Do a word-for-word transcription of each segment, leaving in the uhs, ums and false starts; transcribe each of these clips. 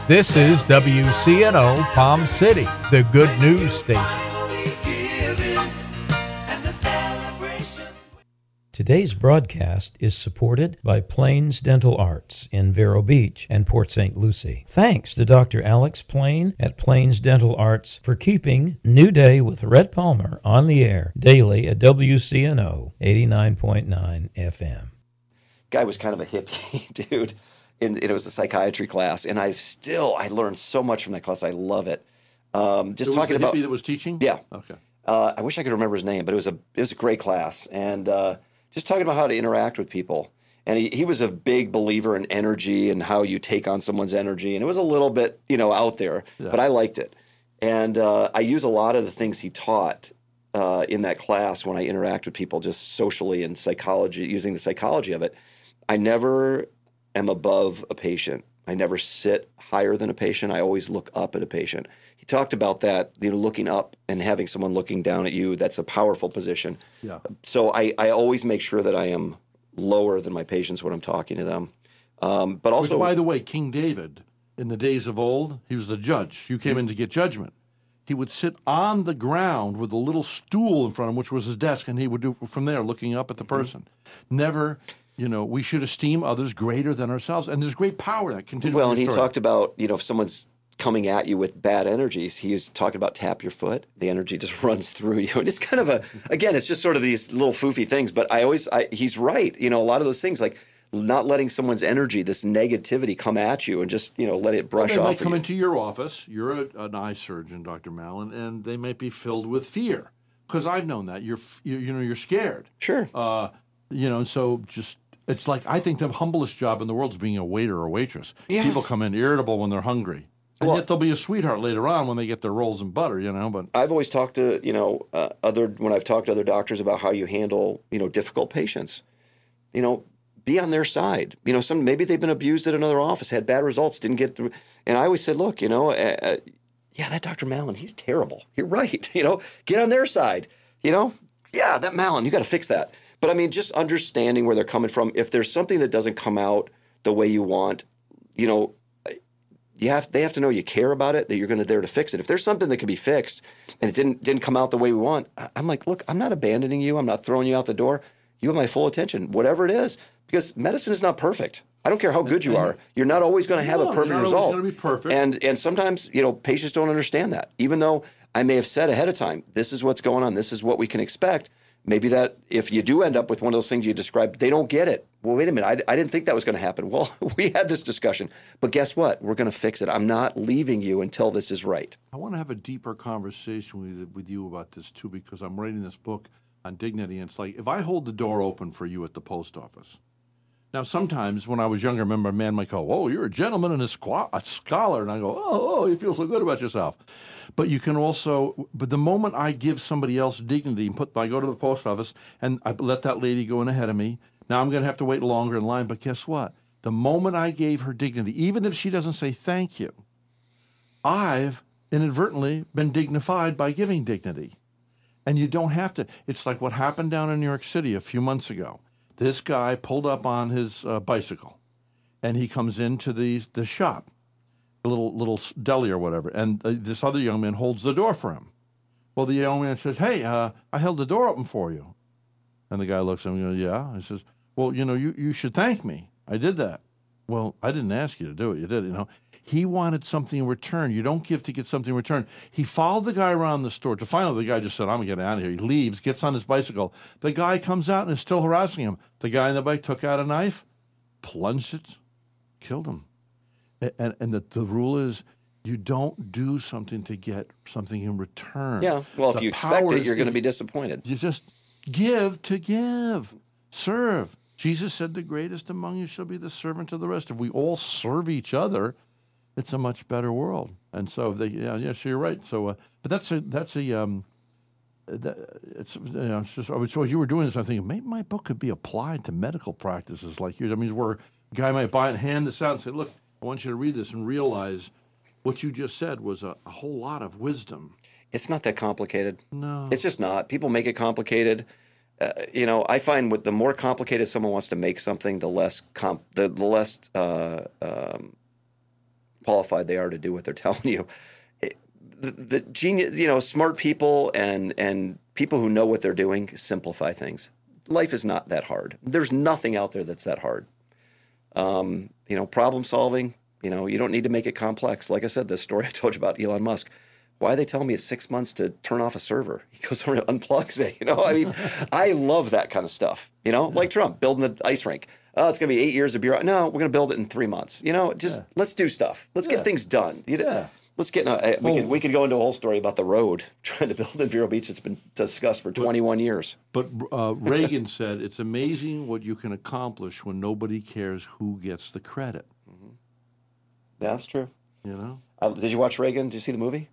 This is W C N O Palm City, the good news station. Today's broadcast is supported by Plains Dental Arts in Vero Beach and Port Saint Lucie. Thanks to Doctor Alex Plain at Plains Dental Arts for keeping New Day with Rhett Palmer on the air daily at W C N O eighty-nine point nine F M. Guy was kind of a hippie dude. And it was a psychiatry class, and I still I learned so much from that class. I love it. Um, just it was talking the about hippie that was teaching. Yeah. Okay. Uh, I wish I could remember his name, but it was a it was a great class, and uh, just talking about how to interact with people. And he, he was a big believer in energy and how you take on someone's energy, and it was a little bit you know out there, yeah. but I liked it. And uh, I use a lot of the things he taught uh, in that class when I interact with people, just socially and psychology, using the psychology of it. I never am above a patient. I never sit higher than a patient. I always look up at a patient. He talked about that, you know, looking up and having someone looking down at you. That's a powerful position. Yeah. So I, I always make sure that I am lower than my patients when I'm talking to them. Um, but also, Which, by the way, King David, in the days of old, he was the judge. You came in to get judgment. He would sit on the ground with a little stool in front of him, which was his desk, and he would do from there, looking up at the person. Mm-hmm. Never... You know, we should esteem others greater than ourselves. And there's great power in that continues. Well, and he talked about, you know, if someone's coming at you with bad energies, he was talking about tap your foot. The energy just runs through you. And it's kind of a, again, it's just sort of these little foofy things. But I always, I, he's right. You know, a lot of those things, like not letting someone's energy, this negativity come at you and just, you know, let it brush well, they off. They might come you. into your office. You're a, an eye surgeon, Doctor Mallon, and they might be filled with fear. Because I've known that. You're, you, you know, you're scared. Sure. Uh, you know, so just... It's like, I think the humblest job in the world is being a waiter or waitress. Yeah. People come in irritable when they're hungry. And well, yet they'll be a sweetheart later on when they get their rolls and butter, you know. But I've always talked to, you know, uh, other, when I've talked to other doctors about how you handle, you know, difficult patients. You know, be on their side. You know, some maybe they've been abused at another office, had bad results, didn't get, them. And I always said, look, you know, uh, uh, yeah, that Doctor Mallon, he's terrible. You're right. You know, get on their side. You know, yeah, that Mallon, you got to fix that. But I mean, just understanding where they're coming from. If there's something that doesn't come out the way you want, you know, you have they have to know you care about it, that you're going to there to fix it. If there's something that can be fixed and it didn't didn't come out the way we want, I'm like, look, I'm not abandoning you. I'm not throwing you out the door. You have my full attention, whatever it is, because medicine is not perfect. I don't care how good you are. You're not always going to have no, a perfect you're not result. Always going to be perfect. And and sometimes, you know, patients don't understand that. Even though I may have said ahead of time, this is what's going on. This is what we can expect. Maybe that if you do end up with one of those things you described, they don't get it. Well, wait a minute. I, I didn't think that was going to happen. Well, we had this discussion. But guess what? We're going to fix it. I'm not leaving you until this is right. I want to have a deeper conversation with, with you about this, too, because I'm writing this book on dignity. And it's like, if I hold the door open for you at the post office. Now, sometimes when I was younger, I remember a man might go, oh, you're a gentleman and a, squ- a scholar. And I go, oh, oh, you feel so good about yourself. But you can also, but the moment I give somebody else dignity and put, I go to the post office and I let that lady go in ahead of me, now I'm going to have to wait longer in line. But guess what? The moment I gave her dignity, even if she doesn't say thank you, I've inadvertently been dignified by giving dignity. And you don't have to. It's like what happened down in New York City a few months ago. This guy pulled up on his uh, bicycle and he comes into the, the shop. A little little deli or whatever, and uh, this other young man holds the door for him. Well, the young man says, hey, uh, I held the door open for you. And the guy looks at him and goes, yeah. He says, well, you know, you, you should thank me. I did that. Well, I didn't ask you to do it. You did, you know. He wanted something in return. You don't give to get something in return. He followed the guy around the store. To finally, the guy just said, I'm getting out of here. He leaves, gets on his bicycle. The guy comes out and is still harassing him. The guy on the bike took out a knife, plunged it, killed him. And, and the, the rule is you don't do something to get something in return. Yeah, well, the if you expect it, you're going to be disappointed. You just give to give. Serve. Jesus said the greatest among you shall be the servant of the rest. If we all serve each other, it's a much better world. And so, they, yeah, yeah, so you're right. So, uh, but that's a, that's a, um, that, it's, you know, it's just, so as you were doing this, I'm thinking, maybe my book could be applied to medical practices like yours. I mean, where a guy might buy it and hand this out and say, look, I want you to read this and realize what you just said was a, a whole lot of wisdom. It's not that complicated. No. It's just not. People make it complicated. Uh, you know, I find with the more complicated someone wants to make something, the less comp, the, the less uh, um, qualified they are to do what they're telling you. It, the, the genius, you know, smart people and and people who know what they're doing simplify things. Life is not that hard. There's nothing out there that's that hard. Um, you know, problem solving, you know, you don't need to make it complex. Like I said, the story I told you about Elon Musk. Why are they telling me it's six months to turn off a server? He goes over and unplugs it. You know, I mean, I love that kind of stuff. You know, like Trump building the ice rink. Oh, it's going to be eight years of bureau. No, we're going to build it in three months. You know, just yeah. let's do stuff. Let's yeah. get things done. You know, yeah. Let's get. In a, we could we could go into a whole story about the road trying to build in Vero Beach. It's been discussed for twenty-one but, years. But uh, Reagan said it's amazing what you can accomplish when nobody cares who gets the credit. Mm-hmm. That's true. You know. Uh, did you watch Reagan? Did you see the movie?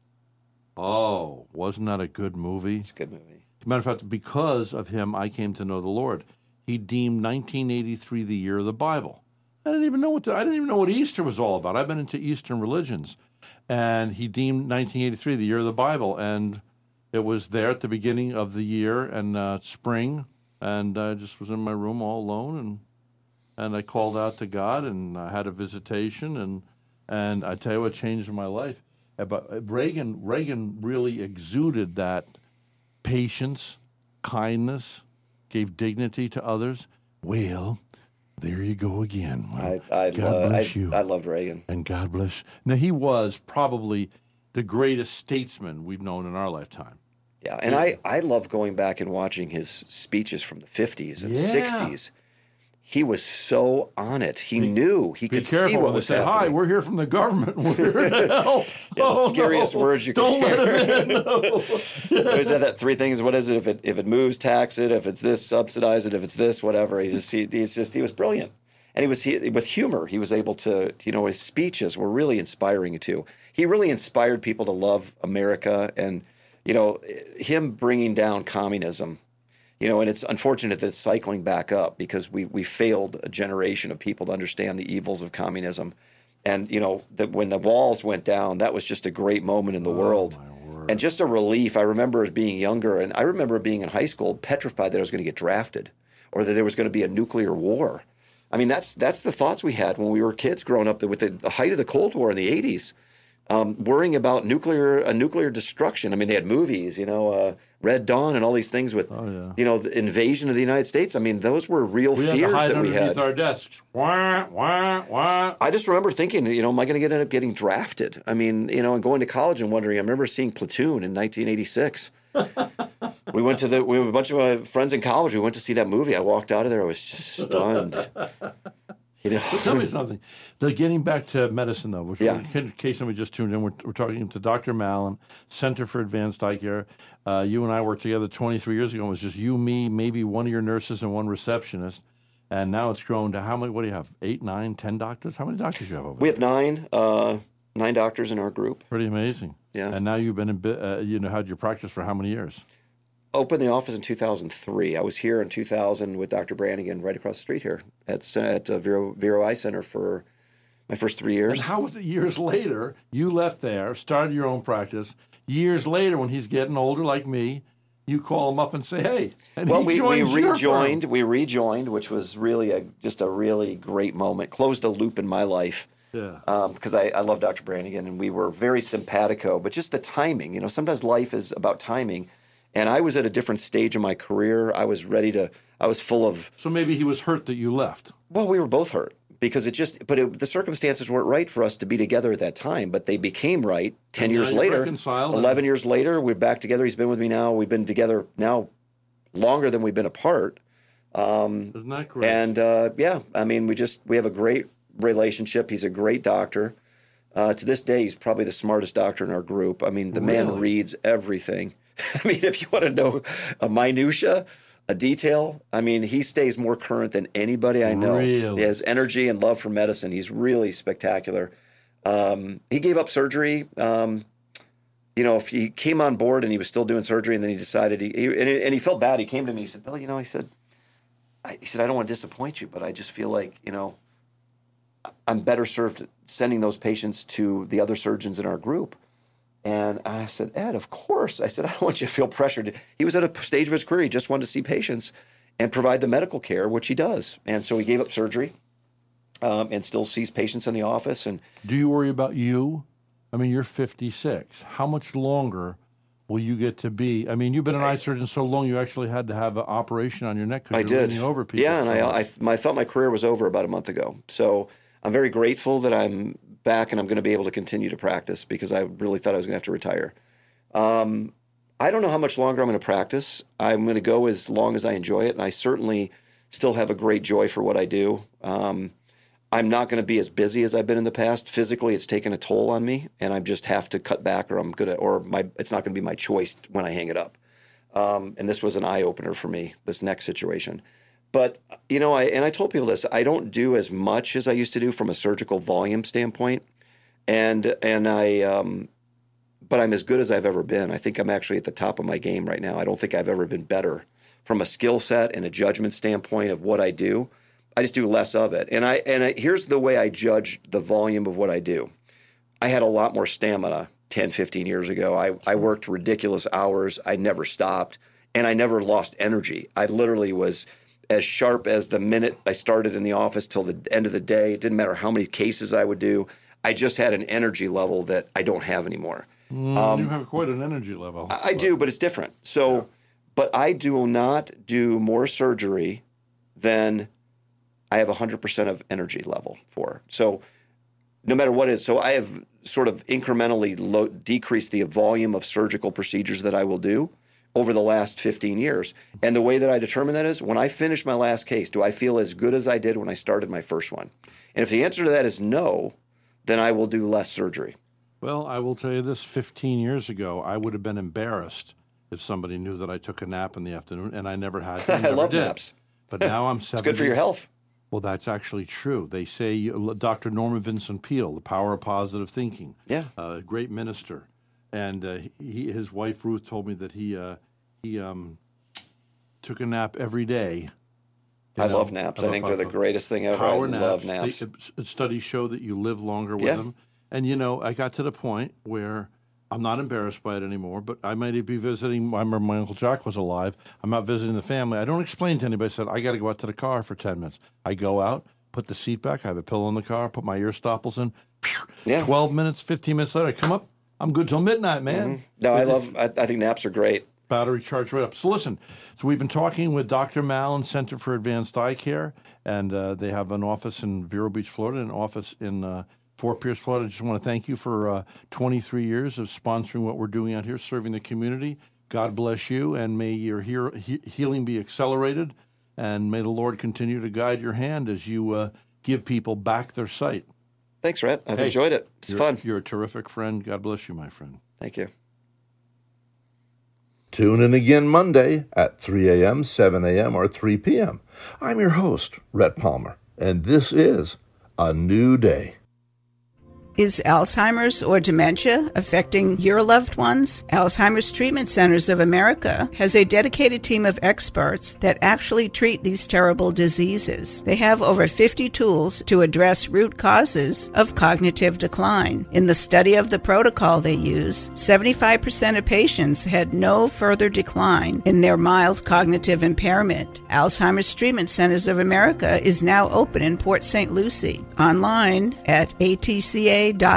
Oh, wasn't that a good movie? It's a good movie. As a matter of fact, because of him, I came to know the Lord. He deemed nineteen eighty-three the year of the Bible. I didn't even know what the, I didn't even know what Easter was all about. I've been into Eastern religions, and he deemed nineteen eighty-three the year of the Bible, and it was there at the beginning of the year and uh, spring, and I just was in my room all alone, and and I called out to God, and I had a visitation, and and I tell you what changed my life. But Reagan, Reagan really exuded that patience, kindness, gave dignity to others. Well, there you go again. Well, I I, God lo- bless I, you. I loved Reagan. And God bless. Now, he was probably the greatest statesman we've known in our lifetime. Yeah, and I, I love going back and watching his speeches from the fifties and Yeah. sixties. He was so on it. He Be- knew. He Be could careful see what when was they say, happening. "Hi, we're here from the government. We're here to help." Yeah, the Oh, scariest no. words you can Don't hear. let him in. No. Always had that three things. What is it? If it if it moves, tax it. If it's this, subsidize it. If it's this, whatever. He's just he, he's just he was brilliant, and he was he, with humor. He was able to, you know, his speeches were really inspiring too. He really inspired people to love America, and you know, him bringing down communism. You know, and it's unfortunate that it's cycling back up because we we failed a generation of people to understand the evils of communism. And, you know, that when the walls went down, that was just a great moment in the Oh, world. my word. And just a relief. I remember as being younger, and I remember being in high school petrified that I was going to get drafted or that there was going to be a nuclear war. I mean, that's that's the thoughts we had when we were kids growing up with the, the height of the Cold War in the eighties. Um, worrying about nuclear a nuclear destruction. I mean, they had movies, you know, uh, Red Dawn and all these things with, Oh, yeah. you know, the invasion of the United States. I mean, those were real We had fears to hide that we underneath had. our desks. Wah, wah, wah. I just remember thinking, you know, am I going to get end up getting drafted? I mean, you know, and going to college and wondering. I remember seeing Platoon in nineteen eighty-six. We went to the we were a bunch of my friends in college. We went to see that movie. I walked out of there. I was just stunned. You know, Tell me something. The, getting back to medicine, though, which Yeah. in case somebody just tuned in, we're, we're talking to Doctor Mallon, Center for Advanced Eye Care. Uh, you and I worked together twenty-three years ago. It was just you, me, maybe one of your nurses and one receptionist. And now it's grown to how many? What do you have? Eight, nine, ten doctors? How many doctors do you have over we there? have nine uh, nine doctors in our group. Pretty amazing. Yeah. And now you've been in, bi- uh, you know, had your practice for how many years? Opened the office in two thousand three. I was here in two thousand with Doctor Brannigan right across the street here at at uh, Vero, Vero Eye Center for my first three years. And how was it years later, you left there, started your own practice. Years later, when he's getting older like me, you call him up and say, hey. And well, he we, we joins your rejoined. firm. We rejoined, which was really a, just a really great moment. Closed a loop in my life. Yeah. Because um, I, I love Doctor Brannigan, and we were very simpatico. But just the timing, you know, sometimes life is about timing. And I was at a different stage of my career. I was ready to. I was full of. So maybe he was hurt that you left. Well, we were both hurt because it just. But it, the circumstances weren't right for us to be together at that time. But they became right ten And years now you're later. reconciled and- Eleven years later, we're back together. He's been with me now. We've been together now longer than we've been apart. Um, Isn't that great? and uh, yeah, I mean, we just we have a great relationship. He's a great doctor. Uh, to this day, he's probably the smartest doctor in our group. I mean, the man Really? reads everything. I mean, if you want to know a minutia, a detail, I mean, he stays more current than anybody I know. Really? He has energy and love for medicine. He's really spectacular. Um, he gave up surgery. Um, you know, if he came on board and he was still doing surgery, and then he decided, he, he and, and he felt bad. He came to me. He said, "Bill, you know," he said, I, he said, "I don't want to disappoint you, but I just feel like, you know, I'm better served sending those patients to the other surgeons in our group." And I said, "Ed, of course." I said, "I don't want you to feel pressured." He was at a stage of his career. He just wanted to see patients and provide the medical care, which he does. And so he gave up surgery. um, and still sees patients in the office. And do you worry about you? I mean, you're fifty-six. How much longer will you get to be? I mean, you've been an eye surgeon so long, you actually had to have an operation on your neck because I you're did. leaning over people. Yeah, and so I, much. I, I thought my career was over about a month ago. So I'm very grateful that I'm back and I'm going to be able to continue to practice because I really thought I was going to have to retire. Um, I don't know how much longer I'm going to practice. I'm going to go as long as I enjoy it, and I certainly still have a great joy for what I do. Um, I'm not going to be as busy as I've been in the past. Physically, it's taken a toll on me, and I just have to cut back, or I'm gonna, or my, it's not going to be my choice when I hang it up. Um, and this was an eye opener for me, this neck situation. But you know, I and I told people this: I don't do as much as I used to do from a surgical volume standpoint, and and I, um, but I'm as good as I've ever been. I think I'm actually at the top of my game right now. I don't think I've ever been better from a skill set and a judgment standpoint of what I do. I just do less of it. And I and I, here's the way I judge the volume of what I do. I had a lot more stamina ten, fifteen years ago. I, I worked ridiculous hours. I never stopped, and I never lost energy. I literally was as sharp as the minute I started in the office till the end of the day. It didn't matter how many cases I would do. I just had an energy level that I don't have anymore. Mm, um, you have quite an energy level. I, I do, but it's different. So, yeah. But I do not do more surgery than I have one hundred percent of energy level for. So no matter what it is, so I have sort of incrementally low, decreased the volume of surgical procedures that I will do over the last fifteen years. And the way that I determine that is when I finish my last case, do I feel as good as I did when I started my first one? And if the answer to that is no, then I will do less surgery. Well, I will tell you this, fifteen years ago, I would have been embarrassed if somebody knew that I took a nap in the afternoon, and I never had to. I never love did. naps. But now I'm seventy. It's good for your health. Well, that's actually true. They say Doctor Norman Vincent Peale, The Power of Positive Thinking, yeah, a uh, great minister, and uh, he, his wife Ruth told me that he uh, he um, took a nap every day. I know, love naps. I think they're the greatest thing ever. Power I naps. love naps. They, studies show that you live longer with yeah. them. And, you know, I got to the point where I'm not embarrassed by it anymore, but I might be visiting. I remember my Uncle Jack was alive. I'm out visiting the family. I don't explain to anybody. I said, I got to go out to the car for ten minutes. I go out, put the seat back. I have a pillow in the car, put my ear stopples in. Yeah. twelve minutes, fifteen minutes later, I come up. I'm good till midnight, man. Mm-hmm. No, I love, I, I think naps are great. Battery charged right up. So listen, so we've been talking with Doctor Mallon, Center for Advanced Eye Care, and uh, they have an office in Vero Beach, Florida, and an office in uh, Fort Pierce, Florida. I just want to thank you for uh, twenty-three years of sponsoring what we're doing out here, serving the community. God bless you, and may your he- he- healing be accelerated, and may the Lord continue to guide your hand as you uh, give people back their sight. Thanks, Rhett. I've hey, enjoyed it. It's you're, fun. You're a terrific friend. God bless you, my friend. Thank you. Tune in again Monday at three a.m., seven a.m., or three p.m. I'm your host, Rhett Palmer, and this is A New Day. Is Alzheimer's or dementia affecting your loved ones? Alzheimer's Treatment Centers of America has a dedicated team of experts that actually treat these terrible diseases. They have over fifty tools to address root causes of cognitive decline. In the study of the protocol they use, seventy-five percent of patients had no further decline in their mild cognitive impairment. Alzheimer's Treatment Centers of America is now open in Port Saint Lucie. Online at A T C A dot